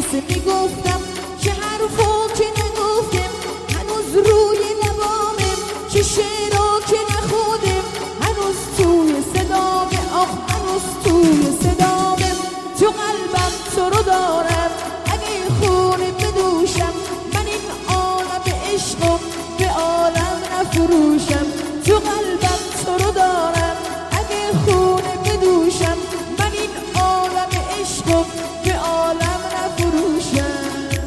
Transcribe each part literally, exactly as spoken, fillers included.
قصه میگفتم، چه حرفا که نگفتم هنوز روی لبامه، چه شعرها که نخوندم هنوز توی صدامه، آخ هنوز توی صدامه. تو قلبم تو رو دارم، اگه خونه بدوشم من این عالم عشقم به عالم نفروشم. تو قلبم تو رو دارم، اگه خونه بدوشم من این عالم عشقم به عالم نفروشم.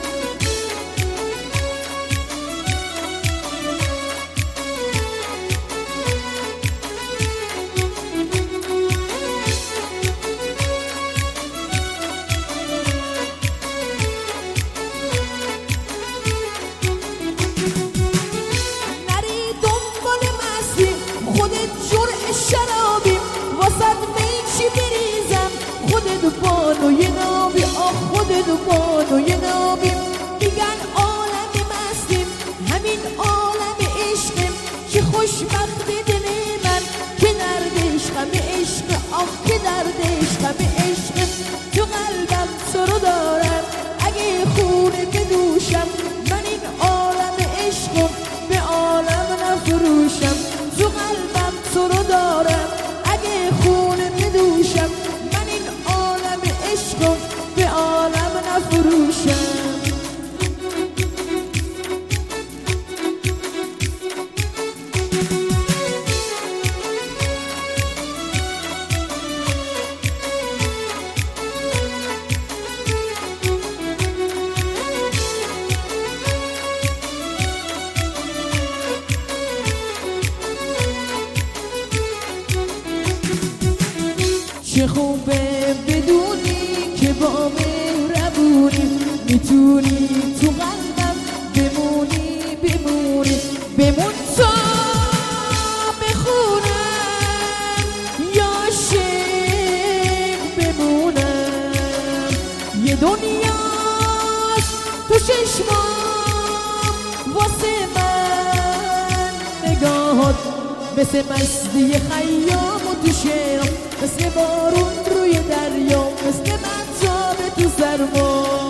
بانوی نابی، آخ خودت بانوی نابی. میگن عالم مستیم، همین عالم عشقیم، که خوشبخت دل من که درد عشقم عشق، آخ که درد عشقم عشق. تو قلبم تو رو دارم، اگه خونه بدوشم من این عالم عشقم به عالم نفروشم. تو قلبم تو رو دارم، اگه خونه بدوشم عشقم به عالم نفروشم. چه خوبه بدونی که با مهربونی میتونی تو قلبم بمونی بمونی بمون تا بخونم یا عاشق بمونم. یه دنیاست تو چشمام واسه من نگاهات، مثل مستی خیام و تو شعرم، مثل بارون روی دریا، مثل مهتاب تو سرما.